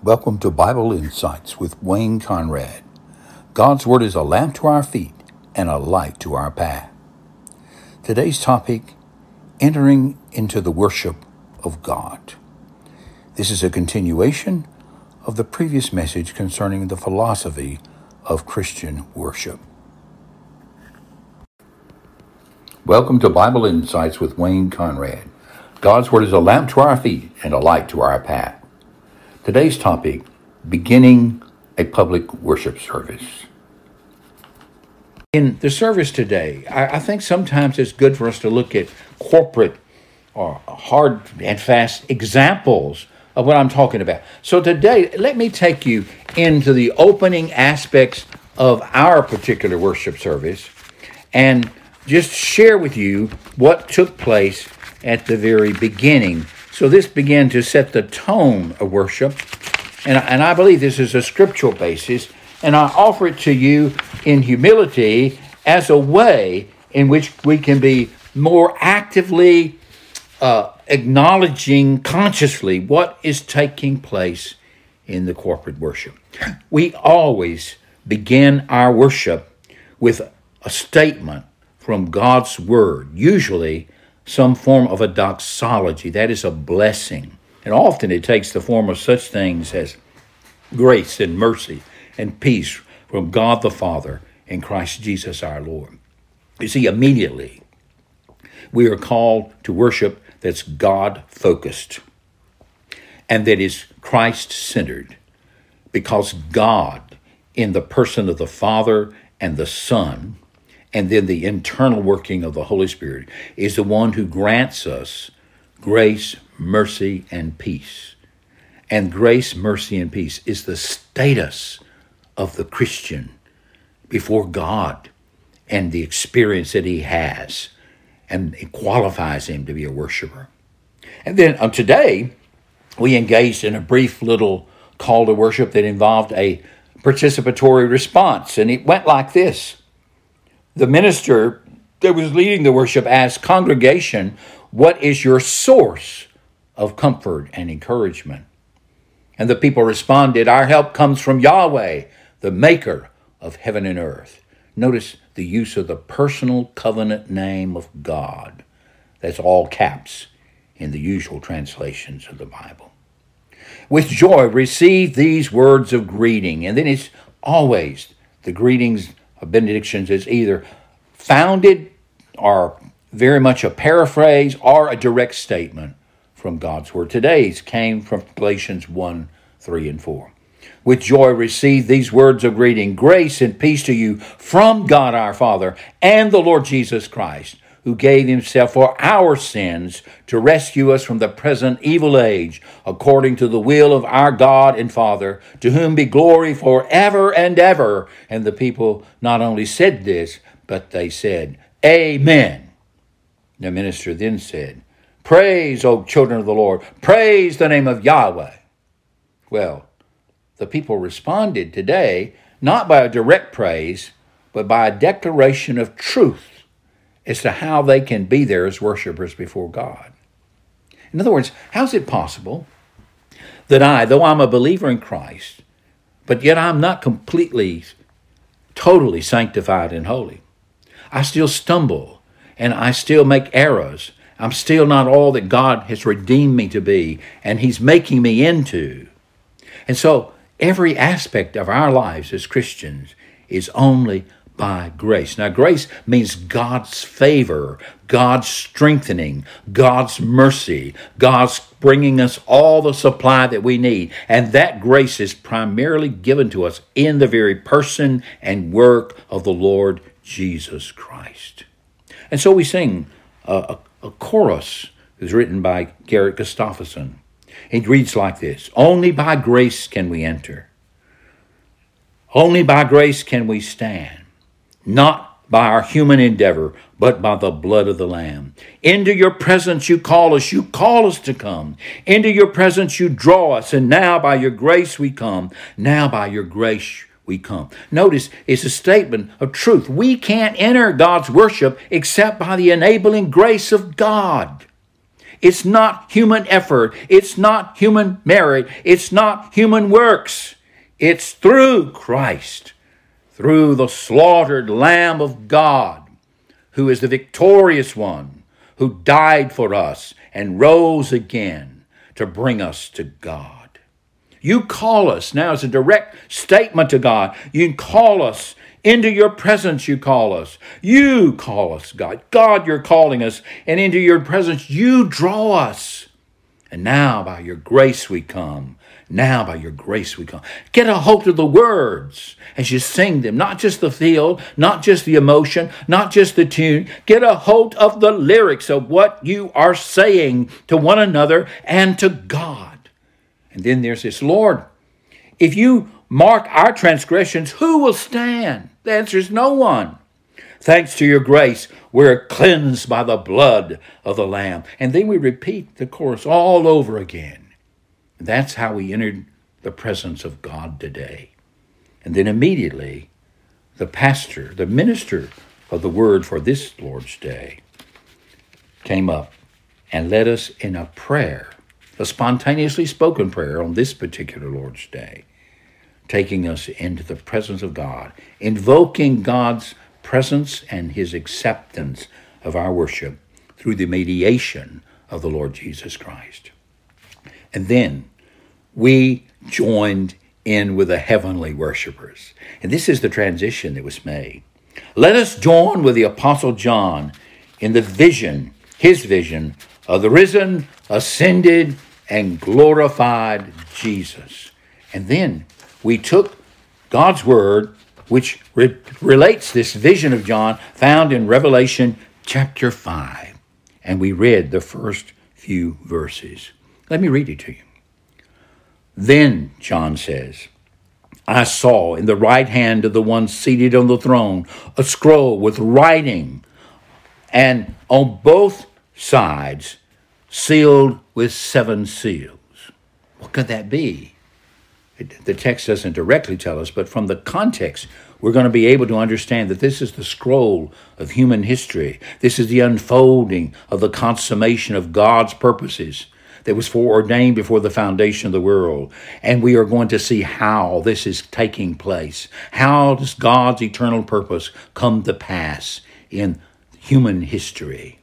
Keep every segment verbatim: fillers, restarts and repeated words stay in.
Welcome to Bible Insights with Wayne Conrad. God's Word is a lamp to our feet and a light to our path. Today's topic, entering into the worship of God. This is a continuation of the previous message concerning the philosophy of Christian worship. Welcome to Bible Insights with Wayne Conrad. God's Word is a lamp to our feet and a light to our path. Today's topic, beginning a public worship service. In the service today, I, I think sometimes it's good for us to look at corporate or hard and fast examples of what I'm talking about. So today, let me take you into the opening aspects of our particular worship service and just share with you what took place at the very beginning. So this began to set the tone of worship, and, and I believe this is a scriptural basis, and I offer it to you in humility as a way in which we can be more actively uh, acknowledging consciously what is taking place in the corporate worship. We always begin our worship with a statement from God's Word, usually some form of a doxology, that is a blessing. And often it takes the form of such things as grace and mercy and peace from God the Father and Christ Jesus our Lord. You see, immediately we are called to worship that's God-focused and that is Christ-centered, because God, in the person of the Father and the Son, and then the internal working of the Holy Spirit, is the one who grants us grace, mercy, and peace. And grace, mercy, and peace is the status of the Christian before God and the experience that he has, and it qualifies him to be a worshiper. And then um, today, we engaged in a brief little call to worship that involved a participatory response, and it went like this. The minister that was leading the worship asked, "Congregation, what is your source of comfort and encouragement?" And the people responded, "Our help comes from Yahweh, the maker of heaven and earth." Notice the use of the personal covenant name of God. That's all caps in the usual translations of the Bible. With joy, receive these words of greeting. And then it's always the greetings of benedictions is either founded or very much a paraphrase or a direct statement from God's Word. Today's came from Galatians one, three, and four. With joy receive these words of greeting. Grace and peace to you from God our Father and the Lord Jesus Christ, who gave himself for our sins to rescue us from the present evil age, according to the will of our God and Father, to whom be glory forever and ever. And the people not only said this, but they said, Amen. The minister then said, Praise, O children of the Lord. Praise the name of Yahweh. Well, the people responded today, not by a direct praise, but by a declaration of truth as to how they can be there as worshipers before God. In other words, how is it possible that I, though I'm a believer in Christ, but yet I'm not completely, totally sanctified and holy? I still stumble and I still make errors. I'm still not all that God has redeemed me to be and he's making me into. And so every aspect of our lives as Christians is only by grace. Now, grace means God's favor, God's strengthening, God's mercy, God's bringing us all the supply that we need. And that grace is primarily given to us in the very person and work of the Lord Jesus Christ. And so we sing a, a, a chorus that was written by Garrett Gustafson. It reads like this: Only by grace can we enter. Only by grace can we stand. Not by our human endeavor, but by the blood of the Lamb. Into your presence you call us, you call us to come. Into your presence you draw us, and now by your grace we come. Now by your grace we come. Notice, it's a statement of truth. We can't enter God's worship except by the enabling grace of God. It's not human effort. It's not human merit. It's not human works. It's through Christ, through the slaughtered Lamb of God, who is the victorious one, who died for us and rose again to bring us to God. You call us, now it's a direct statement to God. You call us into your presence, you call us. You call us, God. God, you're calling us, and into your presence you draw us. And now by your grace we come. Now by your grace we come. Get a hold of the words as you sing them, not just the feel, not just the emotion, not just the tune. Get a hold of the lyrics of what you are saying to one another and to God. And then there's this, Lord, if you mark our transgressions, who will stand? The answer is no one. Thanks to your grace, we're cleansed by the blood of the Lamb. And then we repeat the chorus all over again. That's how we entered the presence of God today. And then immediately, the pastor, the minister of the word for this Lord's Day, came up and led us in a prayer, a spontaneously spoken prayer on this particular Lord's Day, taking us into the presence of God, invoking God's presence and his acceptance of our worship through the mediation of the Lord Jesus Christ. And then we joined in with the heavenly worshipers. And this is the transition that was made. Let us join with the Apostle John in the vision, his vision of the risen, ascended, and glorified Jesus. And then we took God's word, which re- relates this vision of John found in Revelation chapter five. And we read the first few verses. Let me read it to you. Then, John says, I saw in the right hand of the one seated on the throne a scroll with writing, and on both sides sealed with seven seals. What could that be? It, the text doesn't directly tell us, but from the context, we're going to be able to understand that this is the scroll of human history. This is the unfolding of the consummation of God's purposes that was foreordained before the foundation of the world. And we are going to see how this is taking place. How does God's eternal purpose come to pass in human history?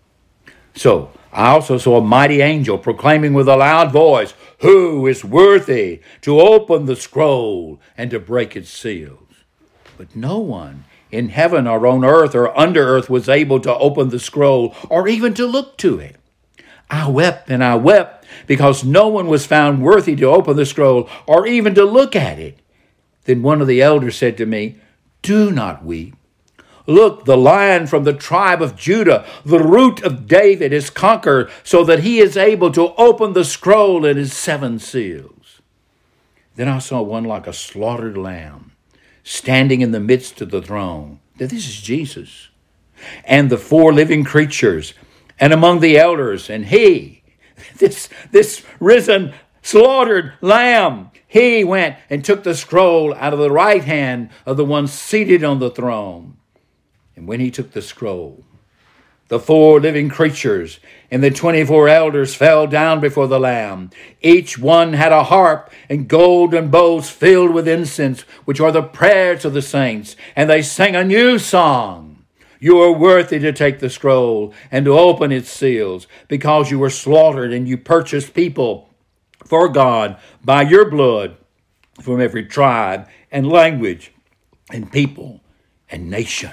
So, I also saw a mighty angel proclaiming with a loud voice, who is worthy to open the scroll and to break its seals? But no one in heaven or on earth or under earth was able to open the scroll or even to look to it. I wept and I wept because no one was found worthy to open the scroll or even to look at it. Then one of the elders said to me, do not weep. Look, the Lion from the tribe of Judah, the Root of David, is conquered so that he is able to open the scroll and its seven seals. Then I saw one like a slaughtered lamb standing in the midst of the throne. Now, this is Jesus. And the four living creatures, and among the elders, and he, this, this risen, slaughtered lamb, he went and took the scroll out of the right hand of the one seated on the throne. And when he took the scroll, the four living creatures and the twenty-four elders fell down before the Lamb. Each one had a harp and golden bowls filled with incense, which are the prayers of the saints. And they sang a new song. You are worthy to take the scroll and to open its seals, because you were slaughtered and you purchased people for God by your blood from every tribe and language and people and nation.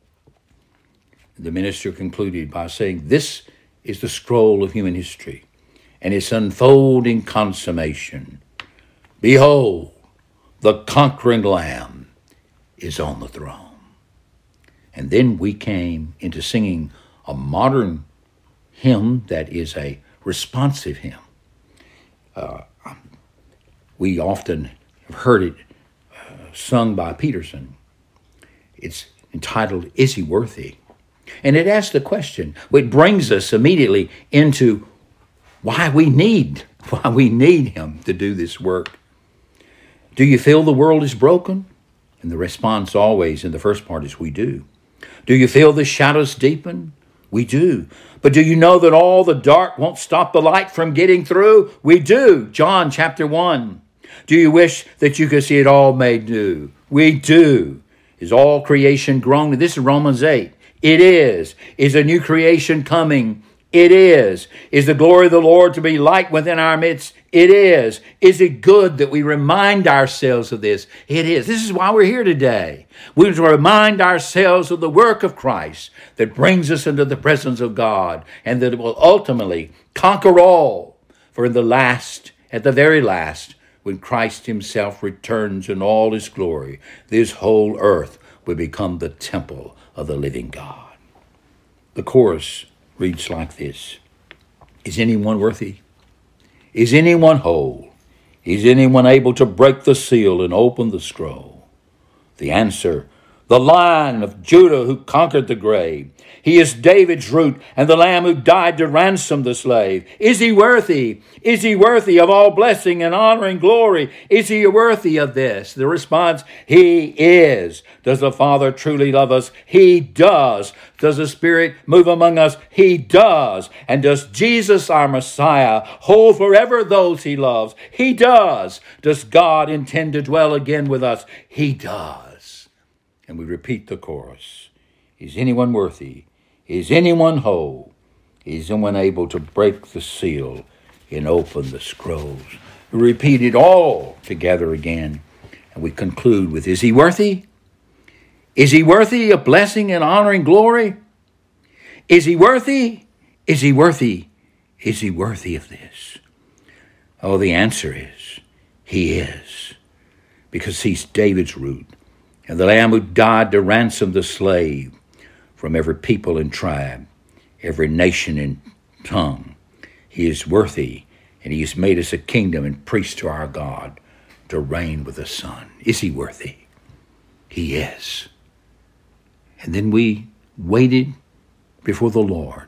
The minister concluded by saying, this is the scroll of human history and its unfolding consummation. Behold, the conquering Lamb is on the throne. And then we came into singing a modern hymn that is a responsive hymn. Uh, we often have heard it uh, sung by Peterson. It's entitled, Is He Worthy? And it asks the question, it brings us immediately into why we need, why we need him to do this work. Do you feel the world is broken? And the response always in the first part is we do. Do you feel the shadows deepen? We do. But do you know that all the dark won't stop the light from getting through? We do. John chapter one. Do you wish that you could see it all made new? We do. Is all creation groaning? This is Romans eight. It is. Is a new creation coming? It is. Is the glory of the Lord to be light within our midst? It is. Is it good that we remind ourselves of this? It is. This is why we're here today. We want to remind ourselves of the work of Christ that brings us into the presence of God and that it will ultimately conquer all. For in the last, at the very last, when Christ himself returns in all his glory, this whole earth will become the temple of the living God. The chorus reads like this. Is anyone worthy? Is anyone whole? Is anyone able to break the seal and open the scroll? The answer, the Lion of Judah who conquered the grave. He is David's root and the Lamb who died to ransom the slave. Is he worthy? Is he worthy of all blessing and honor and glory? Is he worthy of this? The response, he is. Does the Father truly love us? He does. Does the Spirit move among us? He does. And does Jesus, our Messiah, hold forever those he loves? He does. Does God intend to dwell again with us? He does. And we repeat the chorus. Is anyone worthy? Is anyone whole? Is anyone able to break the seal and open the scrolls? We repeat it all together again. And we conclude with, is he worthy? Is he worthy of blessing and honor and glory? Is he worthy? Is he worthy? Is he worthy of this? Oh, the answer is, he is. Because he's David's root and the Lamb who died to ransom the slave from every people and tribe, every nation and tongue. He is worthy, and he has made us a kingdom and priest to our God to reign with the Son. Is he worthy? He is. And then we waited before the Lord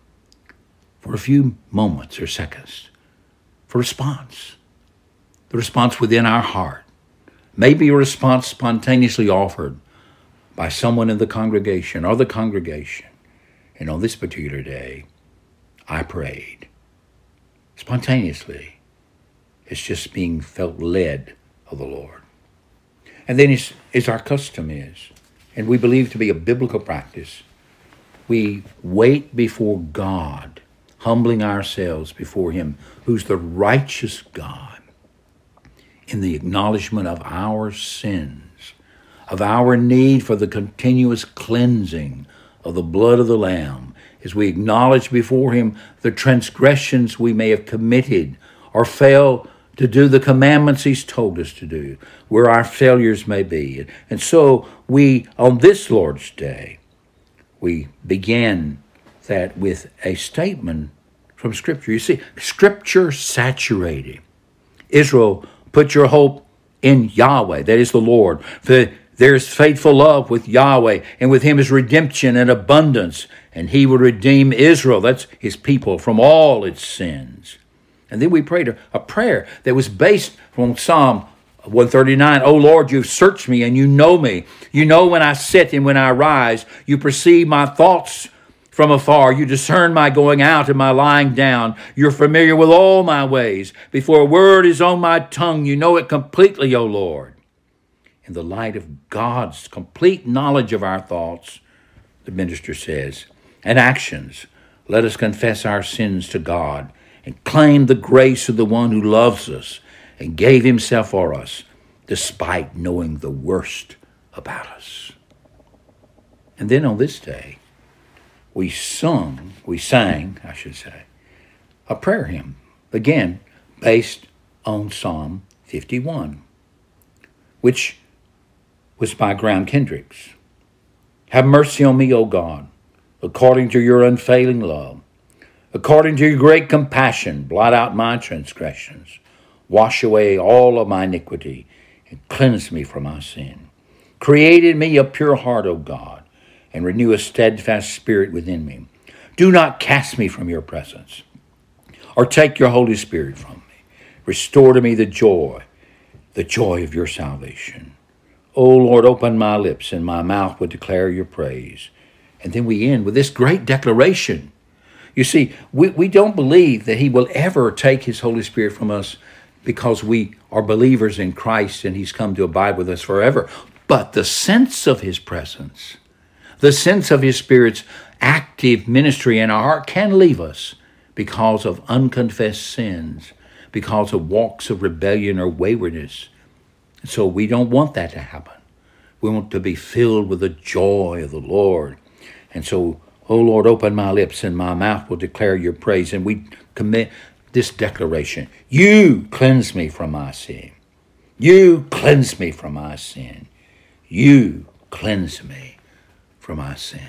for a few moments or seconds for response. The response within our heart. Maybe a response spontaneously offered by someone in the congregation or the congregation. And on this particular day, I prayed spontaneously. It's just being felt led of the Lord. And then as, as our custom is, and we believe to be a biblical practice, we wait before God, humbling ourselves before him, who's the righteous God, in the acknowledgement of our sins, of our need for the continuous cleansing of the blood of the Lamb, as we acknowledge before him the transgressions we may have committed or fail to do the commandments he's told us to do, where our failures may be. And so we, on this Lord's Day, we begin that with a statement from Scripture. You see, Scripture saturated. Israel, put your hope in Yahweh, that is the Lord. For there is faithful love with Yahweh, and with him is redemption and abundance, and he will redeem Israel, that's his people, from all its sins. And then we prayed a prayer that was based on Psalm one thirty-nine. O Lord, you've searched me and you know me. You know when I sit and when I rise. You perceive my thoughts from afar. You discern my going out and my lying down. You're familiar with all my ways. Before a word is on my tongue, you know it completely, O Lord. In the light of God's complete knowledge of our thoughts, the minister says, and actions, let us confess our sins to God and claim the grace of the one who loves us and gave himself for us, despite knowing the worst about us. And then on this day, we sung, we sang, I should say, a prayer hymn, again, based on Psalm fifty-one, which was by Graham Kendricks. Have mercy on me, O God, according to your unfailing love. According to your great compassion, blot out my transgressions. Wash away all of my iniquity and cleanse me from my sin. Create in me a pure heart, O God, and renew a steadfast spirit within me. Do not cast me from your presence, or take your Holy Spirit from me. Restore to me the joy, the joy of your salvation. O Lord, open my lips, and my mouth would declare your praise. And then we end with this great declaration. You see, we, we don't believe that he will ever take his Holy Spirit from us because we are believers in Christ and he's come to abide with us forever. But the sense of his presence, the sense of his Spirit's active ministry in our heart can leave us because of unconfessed sins, because of walks of rebellion or waywardness. So we don't want that to happen. We want to be filled with the joy of the Lord. And so, oh Lord, open my lips and my mouth will declare your praise. And we commit this declaration. You cleanse me from my sin. You cleanse me from my sin. You cleanse me from my sin.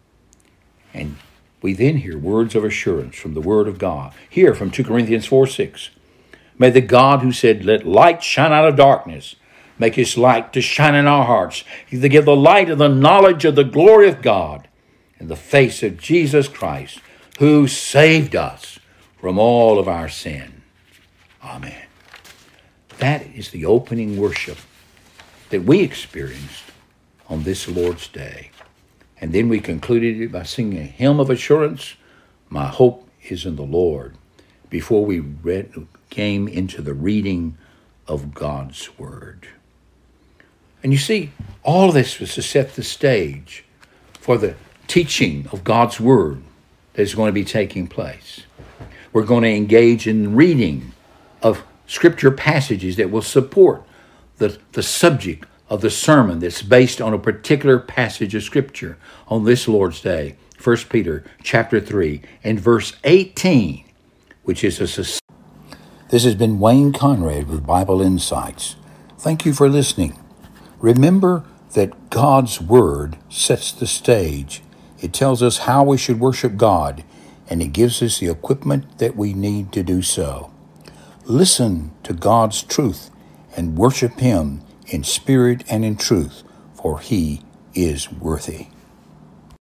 And we then hear words of assurance from the Word of God. Here from Second Corinthians four six. May the God who said, let light shine out of darkness, make his light to shine in our hearts, to give the light of the knowledge of the glory of God in the face of Jesus Christ, who saved us from all of our sin. Amen. That is the opening worship that we experienced on this Lord's Day. And then we concluded it by singing a hymn of assurance, My Hope is in the Lord, before we read, came into the reading of God's Word. And you see, all of this was to set the stage for the teaching of God's Word that is going to be taking place. We're going to engage in reading of Scripture passages that will support the, the subject of the sermon that's based on a particular passage of Scripture on this Lord's Day, First Peter chapter three and verse eighteen, which is a... This has been Wayne Conrad with Bible Insights. Thank you for listening. Remember that God's Word sets the stage. It tells us how we should worship God, and it gives us the equipment that we need to do so. Listen to God's truth and worship him in spirit and in truth, for he is worthy.